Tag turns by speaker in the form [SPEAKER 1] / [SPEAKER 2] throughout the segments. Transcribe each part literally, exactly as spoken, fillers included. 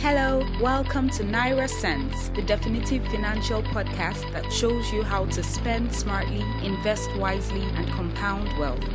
[SPEAKER 1] Hello, welcome to Naira Sense, the definitive financial podcast that shows you how to spend smartly, invest wisely, and compound wealth.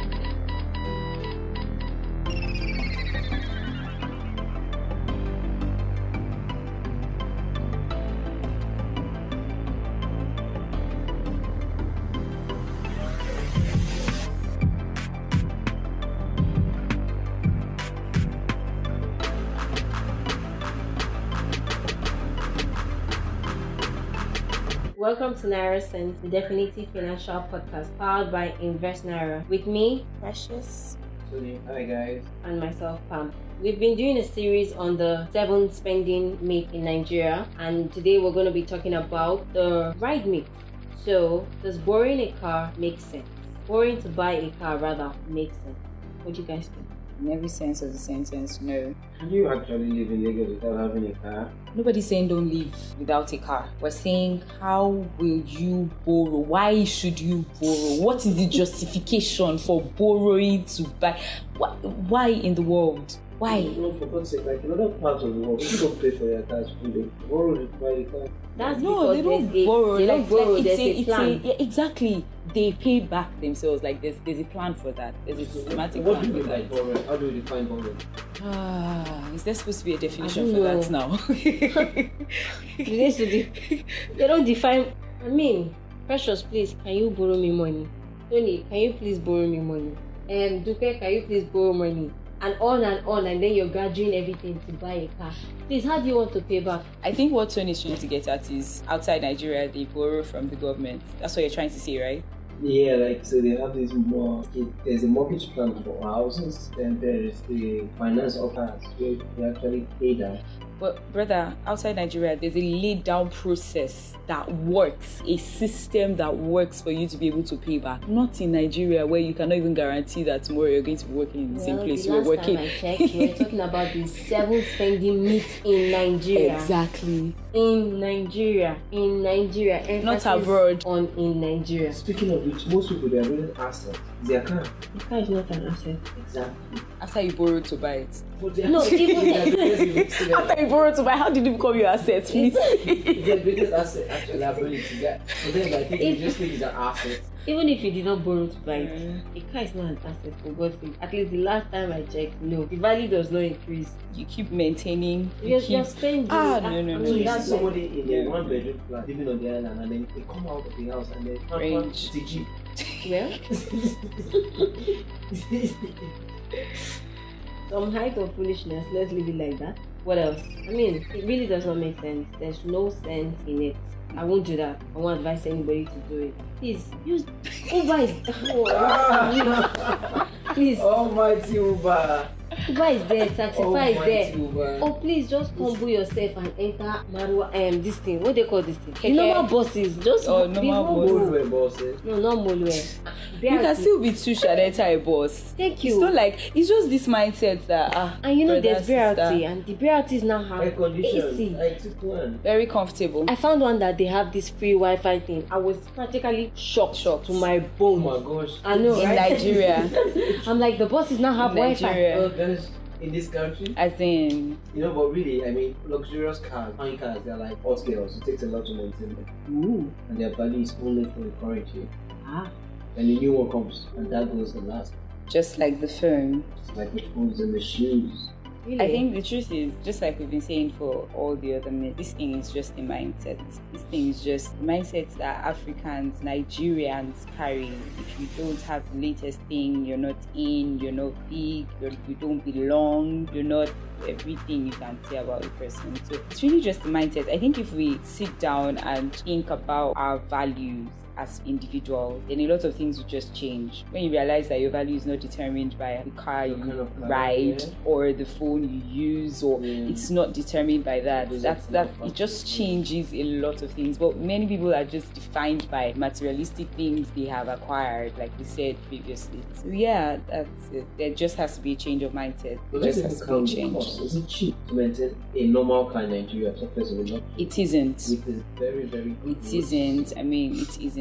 [SPEAKER 2] Welcome to Naira Sense, the definitive financial podcast powered by Invest Naira. With me, Precious,
[SPEAKER 3] Tony. Hi guys.
[SPEAKER 2] And myself, Pam. We've been doing a series on the seven spending myths in Nigeria, and today we're going to be talking about the ride myth. So, does borrowing a car make sense? Borrowing to buy a car rather makes sense. What do you guys think?
[SPEAKER 1] In every sense of the sentence, no.
[SPEAKER 3] Can you actually live in Lagos without having a car?
[SPEAKER 1] Nobody's saying don't live without a car. We're saying, how will you borrow? Why should you borrow? What is the justification for borrowing to buy? What, why in the world? Why?
[SPEAKER 3] No, for God's sake, like in other parts of the world, people don't pay for their cars fully. Borrow to buy a car.
[SPEAKER 2] That's
[SPEAKER 1] no, they don't
[SPEAKER 2] a,
[SPEAKER 1] borrow.
[SPEAKER 2] They
[SPEAKER 1] like,
[SPEAKER 2] don't borrow.
[SPEAKER 1] Like,
[SPEAKER 2] there's
[SPEAKER 1] it's a,
[SPEAKER 2] a
[SPEAKER 1] it's
[SPEAKER 2] plan.
[SPEAKER 1] A, yeah, exactly. They pay back themselves. Like there's there's a plan for that. There's a systematic
[SPEAKER 3] What
[SPEAKER 1] plan
[SPEAKER 3] do you
[SPEAKER 1] for
[SPEAKER 3] mean by
[SPEAKER 1] that.
[SPEAKER 3] borrowing? How do you define borrowing?
[SPEAKER 1] Ah, is there supposed to be a definition
[SPEAKER 2] I
[SPEAKER 1] for
[SPEAKER 2] don't
[SPEAKER 1] that now?
[SPEAKER 2] They need to de- they don't define. I mean, Precious, please, can you borrow me money? Tony, can you please borrow me money? And Dupe, can you please borrow money? And on and on, and then you're gathering everything to buy a car. Please, how do you want to pay back?
[SPEAKER 1] I think what Tony is trying to get at is outside Nigeria, they borrow from the government. That's what you're trying to say, right?
[SPEAKER 3] Yeah, like so they have this more. There's a mortgage plan for houses, then there is the finance offers where they actually pay that.
[SPEAKER 1] But brother, outside Nigeria, there's a laid down process that works, a system that works for you to be able to pay back. Not in Nigeria, where you cannot even guarantee that tomorrow you're going to be working in the
[SPEAKER 2] well,
[SPEAKER 1] same place
[SPEAKER 2] the
[SPEAKER 1] you were
[SPEAKER 2] last
[SPEAKER 1] working.
[SPEAKER 2] time I checked, we were talking about the seven spending myths in Nigeria.
[SPEAKER 1] Exactly.
[SPEAKER 2] In Nigeria, in Nigeria,
[SPEAKER 1] Not
[SPEAKER 2] emphasis
[SPEAKER 1] abroad.
[SPEAKER 2] On in Nigeria.
[SPEAKER 3] Speaking of which, most people they are really assets. Their car.
[SPEAKER 2] The car is not an asset.
[SPEAKER 3] Exactly.
[SPEAKER 1] After you borrowed to buy it.
[SPEAKER 3] But they are
[SPEAKER 2] No, even
[SPEAKER 1] After you borrowed to buy, how did it become your asset, please?
[SPEAKER 3] It's their biggest asset, actually, ability. That, but then I think you just think it's an asset.
[SPEAKER 2] Even if you did not borrow to buy it,
[SPEAKER 1] Mm.
[SPEAKER 2] a car is not an asset for God's sake. At least the last time I checked, no, the value does not increase.
[SPEAKER 1] You keep maintaining. You
[SPEAKER 2] You're,
[SPEAKER 1] keep...
[SPEAKER 2] you're spending.
[SPEAKER 1] Ah, no, no,
[SPEAKER 2] I
[SPEAKER 1] no.
[SPEAKER 2] mean,
[SPEAKER 3] So you see
[SPEAKER 2] that's like,
[SPEAKER 3] somebody in a one bedroom flat living on the island and then they come out of the house and they have
[SPEAKER 1] Range.
[SPEAKER 3] the Jeep.
[SPEAKER 2] well, some height of foolishness. Let's leave it like that. What else? I mean, it really does not make sense. There's no sense in it. I won't do that. I won't advise anybody to do it. Please use Uber is oh, please.
[SPEAKER 3] Almighty Uber.
[SPEAKER 2] Uber is there, Taxify is there.
[SPEAKER 3] Uber.
[SPEAKER 2] Oh, please just humble yourself and enter Marua. Um, this thing. What they call this thing? The
[SPEAKER 1] Keke.
[SPEAKER 2] normal buses. Just
[SPEAKER 1] Oh,
[SPEAKER 2] be
[SPEAKER 1] normal
[SPEAKER 2] humble.
[SPEAKER 3] Molue bosses.
[SPEAKER 2] No, not Molue.
[SPEAKER 1] You can still be too shy and enter a boss.
[SPEAKER 2] Thank you.
[SPEAKER 1] It's not like, it's just this mindset that, ah,
[SPEAKER 2] And you know,
[SPEAKER 1] brother,
[SPEAKER 2] there's B R T,
[SPEAKER 1] sister,
[SPEAKER 2] and the B R Ts now have
[SPEAKER 3] Air condition.
[SPEAKER 2] A C.
[SPEAKER 3] I took one.
[SPEAKER 1] very comfortable.
[SPEAKER 2] I found one that they have this free Wi-Fi thing. I was practically shocked,
[SPEAKER 1] Shocked.
[SPEAKER 2] to my
[SPEAKER 3] Oh
[SPEAKER 2] bones.
[SPEAKER 3] my gosh.
[SPEAKER 2] I know,
[SPEAKER 1] In
[SPEAKER 2] right?
[SPEAKER 1] Nigeria.
[SPEAKER 2] I'm like, the buses now have
[SPEAKER 1] In
[SPEAKER 2] Wi-Fi.
[SPEAKER 1] Nigeria.
[SPEAKER 3] Oh gosh. In this country,
[SPEAKER 1] As in,
[SPEAKER 3] you know, but really, I mean, luxurious cars, fine cars, they're like hot girls. It takes a lot to maintain them,
[SPEAKER 2] Ooh.
[SPEAKER 3] and their value is only for the current year.
[SPEAKER 2] Ah.
[SPEAKER 3] And the new one comes, and that goes the last.
[SPEAKER 1] just like the phone.
[SPEAKER 3] It's like the phones and the shoes.
[SPEAKER 2] Really?
[SPEAKER 1] I think the truth is, just like we've been saying for all the other myths, this thing is just a mindset. This thing is just mindsets that Africans, Nigerians carry. If you don't have the latest thing, you're not in, you're not big, you're, you don't belong, you're not everything you can say about a person. So it's really just the mindset. I think if we sit down and think about our values as individuals, then a lot of things will just change. When you realize that your value is not determined by the car you
[SPEAKER 3] kind of car,
[SPEAKER 1] ride
[SPEAKER 3] yeah.
[SPEAKER 1] or the phone you use, or
[SPEAKER 3] Yeah.
[SPEAKER 1] it's not determined by that.
[SPEAKER 3] Those
[SPEAKER 1] That's
[SPEAKER 3] are
[SPEAKER 1] that.
[SPEAKER 3] kind of
[SPEAKER 1] It just
[SPEAKER 3] factors.
[SPEAKER 1] changes a lot of things. But many people are just defined by materialistic things they have acquired, like we said previously. So yeah, that's it. There just has to be a change of mindset.
[SPEAKER 3] But
[SPEAKER 1] There
[SPEAKER 3] let's
[SPEAKER 1] just
[SPEAKER 3] even
[SPEAKER 1] has to be a
[SPEAKER 3] count the
[SPEAKER 1] change.
[SPEAKER 3] cost. Is it cheap to maintain a normal car in Nigeria? So first of all, not
[SPEAKER 1] It isn't.
[SPEAKER 3] with a very, very good
[SPEAKER 1] It
[SPEAKER 3] roads.
[SPEAKER 1] isn't. I mean, it isn't.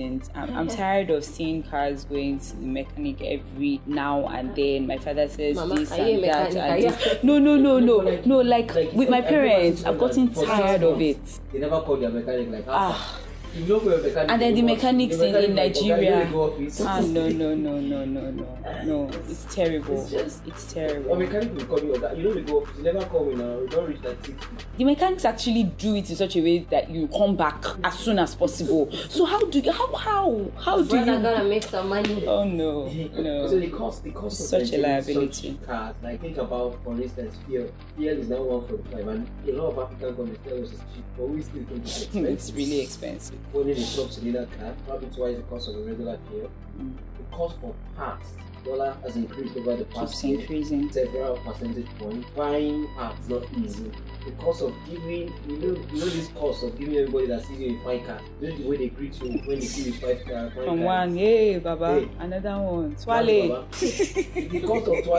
[SPEAKER 1] isn't. I'm, I'm tired of seeing cars going to the mechanic every now and then. My father says
[SPEAKER 2] Mama,
[SPEAKER 1] this
[SPEAKER 2] are you
[SPEAKER 1] and
[SPEAKER 2] a
[SPEAKER 1] that.
[SPEAKER 2] mechanic?
[SPEAKER 1] And this. No, no, no, no, no. Like,
[SPEAKER 3] Like,
[SPEAKER 1] with my
[SPEAKER 3] everyone
[SPEAKER 1] parents,
[SPEAKER 3] says
[SPEAKER 1] I've
[SPEAKER 3] that
[SPEAKER 1] gotten
[SPEAKER 3] for
[SPEAKER 1] tired
[SPEAKER 3] six
[SPEAKER 1] of it.
[SPEAKER 3] months, They never called their mechanic like,
[SPEAKER 1] Ah.
[SPEAKER 3] You know where mechanic
[SPEAKER 1] And then the
[SPEAKER 3] works.
[SPEAKER 1] mechanics
[SPEAKER 3] The
[SPEAKER 1] in,
[SPEAKER 3] mechanic
[SPEAKER 1] in
[SPEAKER 3] like, okay,
[SPEAKER 1] Nigeria.
[SPEAKER 3] you know, go office.
[SPEAKER 1] Ah, no, no, no, no, no, no. No, it's terrible.
[SPEAKER 3] It's just-
[SPEAKER 1] It's
[SPEAKER 3] A
[SPEAKER 1] terrible.
[SPEAKER 3] mechanic will call you, okay, you know they go office. You never call me now. You don't reach that six.
[SPEAKER 1] The mechanics actually do it in such a way that you come back as soon as possible. So how do you, how, how, how do
[SPEAKER 2] Brother
[SPEAKER 1] you?
[SPEAKER 2] gotta make some money.
[SPEAKER 1] Oh no, no.
[SPEAKER 3] So the cost, the cost of
[SPEAKER 1] Such a
[SPEAKER 3] maintaining
[SPEAKER 1] liability.
[SPEAKER 3] such cars, like think about, for instance, fuel. Fuel is now one forty-five, and a lot of African countries tell us it's cheap, but we still think it's expensive.
[SPEAKER 1] It's really expensive.
[SPEAKER 3] Only the top cylinder car, probably twice the cost of a regular fuel.
[SPEAKER 1] Mm.
[SPEAKER 3] The cost for parts, dollar has increased over the past
[SPEAKER 1] Keeps
[SPEAKER 3] year.
[SPEAKER 1] increasing.
[SPEAKER 3] Several percentage points. Buying parts not easy. The cost of giving, you know, you know this cost of giving everybody that sees you a fine car. You know the way they greet you when they see you five car. Fine
[SPEAKER 1] From
[SPEAKER 3] car.
[SPEAKER 1] one, hey, Baba,
[SPEAKER 3] Hey.
[SPEAKER 1] another one,
[SPEAKER 3] Baba.
[SPEAKER 1] Swale.
[SPEAKER 3] The cost of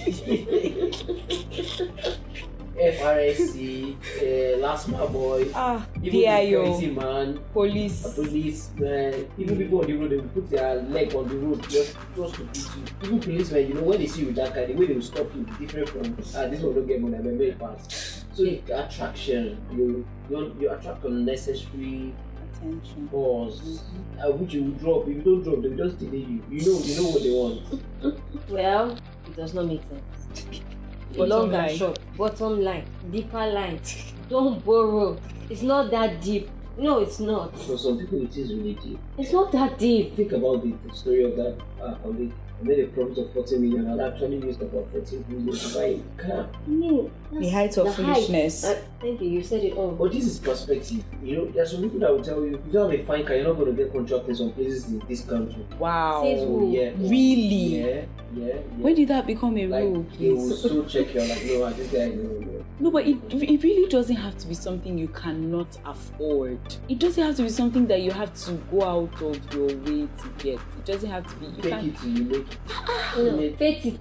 [SPEAKER 3] Twale. F R S C, uh, Last Mile Boy,
[SPEAKER 1] Ah,
[SPEAKER 3] even
[SPEAKER 1] P I O,
[SPEAKER 3] security man,
[SPEAKER 1] police.
[SPEAKER 3] a police man, even people on the road, they will put their leg on the road just, just to beat you. Even policemen, you know, when they see you with that car, the way they will stop you is different from, ah, this one don't get money, I may make it pass. So the attraction, you, you, you attract unnecessary
[SPEAKER 1] Attention.
[SPEAKER 3] balls, uh, which you will drop. If you don't drop, they will just delay you. You know, you know what they want.
[SPEAKER 2] Well, it does not make sense.
[SPEAKER 1] Bottom
[SPEAKER 2] Long
[SPEAKER 1] line.
[SPEAKER 2] and short. Bottom line. Deeper line. Don't borrow. It's not that deep. No, it's not.
[SPEAKER 3] For some people, it is really deep.
[SPEAKER 2] It's not that deep.
[SPEAKER 3] Think about the, the story of that uh, colleague. I made a profit of forty million and I actually used about fourteen million to buy a car.
[SPEAKER 2] I mean,
[SPEAKER 1] The
[SPEAKER 2] that's
[SPEAKER 1] height of
[SPEAKER 2] the
[SPEAKER 1] foolishness.
[SPEAKER 2] height. Uh, thank you. You said it all.
[SPEAKER 3] But this is perspective. You know, there are some people that will tell you, if you don't have a fine car, you're not going to get contract in some places in this country.
[SPEAKER 1] Wow.
[SPEAKER 2] Says who?
[SPEAKER 3] Yeah.
[SPEAKER 1] Really?
[SPEAKER 3] Yeah, yeah, yeah.
[SPEAKER 1] When did that become a
[SPEAKER 3] like,
[SPEAKER 1] rule,
[SPEAKER 3] they will
[SPEAKER 1] please?
[SPEAKER 3] still check you like, no, this guy, no, no.
[SPEAKER 1] No, but it, it really doesn't have to be something you cannot afford. It doesn't have to be something that you have to go out of your way to get. It doesn't have to be. You
[SPEAKER 3] Fake
[SPEAKER 1] can,
[SPEAKER 3] it till you make it.
[SPEAKER 2] No, fake it.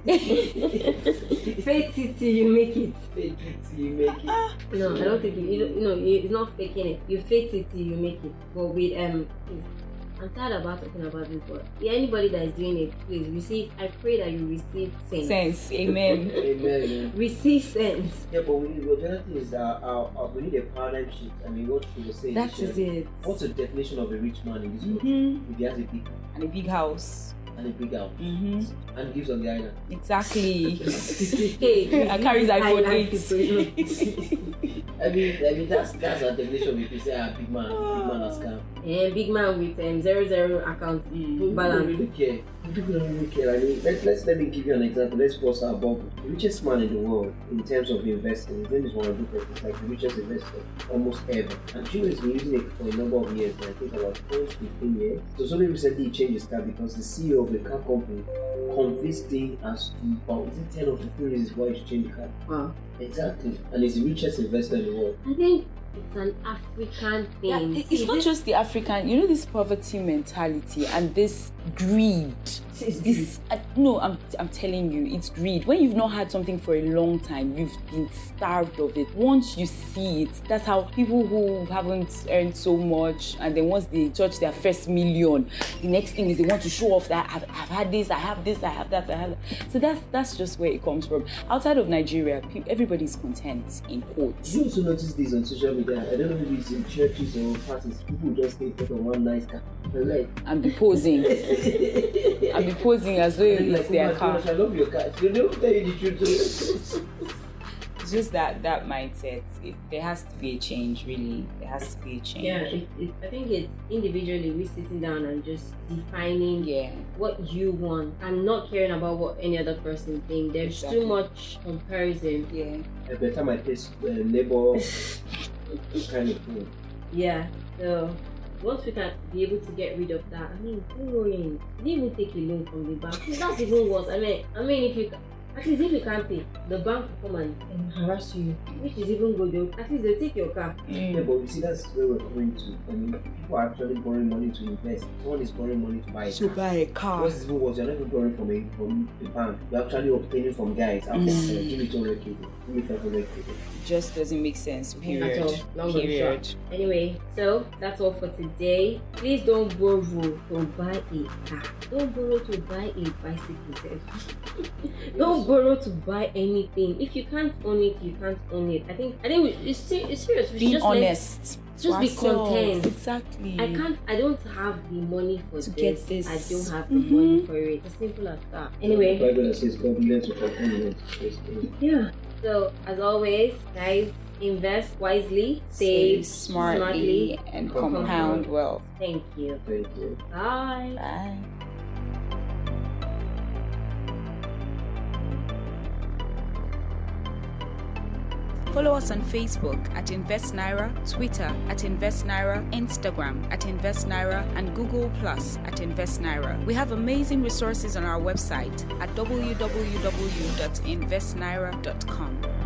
[SPEAKER 2] Fake it till you make it.
[SPEAKER 3] Fake it till you make it.
[SPEAKER 2] No, I don't think you. you don't- no, you, it's not faking it. You fake it till you make it. But with um, I'm tired about talking about this. But yeah, anybody that is doing it, please receive. I pray that you receive sense.
[SPEAKER 1] sense. Amen.
[SPEAKER 3] Amen. Yeah.
[SPEAKER 2] Receive sense.
[SPEAKER 3] Yeah, but we need, well, the other thing is that our, our, we need a paradigm shift. I mean, what she was saying.
[SPEAKER 1] That
[SPEAKER 3] she-
[SPEAKER 1] is it.
[SPEAKER 3] What's the definition of a rich man in this world?
[SPEAKER 1] Mm-hmm.
[SPEAKER 3] If he has a big
[SPEAKER 1] And a big house.
[SPEAKER 3] and a big house
[SPEAKER 1] Mm-hmm.
[SPEAKER 3] and lives on the island.
[SPEAKER 1] Exactly.
[SPEAKER 2] Hey,
[SPEAKER 1] And carries iPhone
[SPEAKER 2] Highlight
[SPEAKER 1] eight.
[SPEAKER 2] people.
[SPEAKER 3] I mean, I mean that's that's our definition. If you say ah, big man, big man has come.
[SPEAKER 2] And big man with um, zero zero account
[SPEAKER 1] Mm.
[SPEAKER 3] People don't
[SPEAKER 2] balance.
[SPEAKER 3] really care. People don't really care. I mean, let's let's let me give you an example. Let's cross our bubble. The richest man in the world in terms of investing, his name is Warren Buffett. He's like the richest investor almost ever. And Chino has been using it for a number of years. I think about ten, fifteen years. So only recently he changed his car because the C E O of the car company convinced him as to about is it ten or fifteen reasons why he should change the car.
[SPEAKER 2] Wow.
[SPEAKER 3] Exactly. And he's the richest investor in the world.
[SPEAKER 2] I think it's an African thing.
[SPEAKER 1] Yeah, it-
[SPEAKER 2] See,
[SPEAKER 1] it's not
[SPEAKER 2] this-
[SPEAKER 1] just the African, you know, this poverty mentality and this greed. This, uh, no, I'm, I'm telling you, it's greed. When you've not had something for a long time, you've been starved of it. Once you see it, that's how people who haven't earned so much, and then once they touch their first million, the next thing is they want to show off that I've, I've had this, I have this, I have that, I have that. So that's that's just where it comes from. Outside of Nigeria, pe- everybody's content in quotes.
[SPEAKER 3] You also notice this on social media. I don't know if it's in churches or parties. People just take photo of one nice car. They're like,
[SPEAKER 1] And be posing, and be posing as though
[SPEAKER 3] like,
[SPEAKER 1] it's their
[SPEAKER 3] "Oh my
[SPEAKER 1] car.
[SPEAKER 3] gosh, I love your car. They don't tell you the truth.
[SPEAKER 1] It's just that that mindset. It, there has to be a change, really. There has to be a change.
[SPEAKER 2] Yeah, it, it, I think it's individually we sitting down and just defining
[SPEAKER 1] Yeah.
[SPEAKER 2] what you want and not caring about what any other person thinks. There's
[SPEAKER 1] Exactly.
[SPEAKER 2] too much comparison.
[SPEAKER 1] Yeah.
[SPEAKER 3] I better my taste uh, neighbor kind of thing.
[SPEAKER 2] Yeah. So once we can be able to get rid of that, I mean, borrowing, you didn't even take a loan from the bank. That's even worse. I mean, I mean, if you, At least if you can't pay, the bank will come and, and harass you, which is even good. They'll, at least they'll take your car.
[SPEAKER 1] Mm.
[SPEAKER 3] Yeah, but you see, that's where we're coming to. I mean, people are actually borrowing money to invest. Someone is borrowing money to buy a
[SPEAKER 1] To
[SPEAKER 3] car.
[SPEAKER 1] buy a car.
[SPEAKER 3] What's even worse, you're not even borrowing from a from the bank. You're actually obtaining from guys. After
[SPEAKER 1] Mm.
[SPEAKER 3] uh, give me two hundred k, give me five hundred k.
[SPEAKER 1] Just doesn't make sense. Period.
[SPEAKER 2] At all. Long and
[SPEAKER 1] Period.
[SPEAKER 2] short. Anyway, so that's all for today. Please don't borrow to buy a car. Don't borrow to buy a bicycle. Don't borrow to buy anything. If you can't own it, you can't own it. I think I think we, it's, ser- it's serious. We should
[SPEAKER 1] Being
[SPEAKER 2] just let-
[SPEAKER 1] honest.
[SPEAKER 2] just
[SPEAKER 1] to
[SPEAKER 2] be
[SPEAKER 1] ourselves.
[SPEAKER 2] content.
[SPEAKER 1] Exactly.
[SPEAKER 2] I can't. I don't have the money for
[SPEAKER 1] To
[SPEAKER 2] this.
[SPEAKER 1] get this.
[SPEAKER 2] I don't have the
[SPEAKER 1] Mhm.
[SPEAKER 2] money for it. As simple as that. Anyway,
[SPEAKER 3] The Bible says God lends without anyone. Basically.
[SPEAKER 2] yeah. So as always, guys, invest wisely,
[SPEAKER 1] Save
[SPEAKER 2] save
[SPEAKER 1] smartly,
[SPEAKER 2] smartly.
[SPEAKER 1] and
[SPEAKER 3] compound
[SPEAKER 1] compound wealth.
[SPEAKER 2] Thank you.
[SPEAKER 3] Thank you.
[SPEAKER 2] Bye.
[SPEAKER 1] Bye. Follow us on Facebook at Invest Naira, Twitter at Invest Naira, Instagram at Invest Naira, and Google Plus at Invest Naira. We have amazing resources on our website at w w w dot invest naira dot com.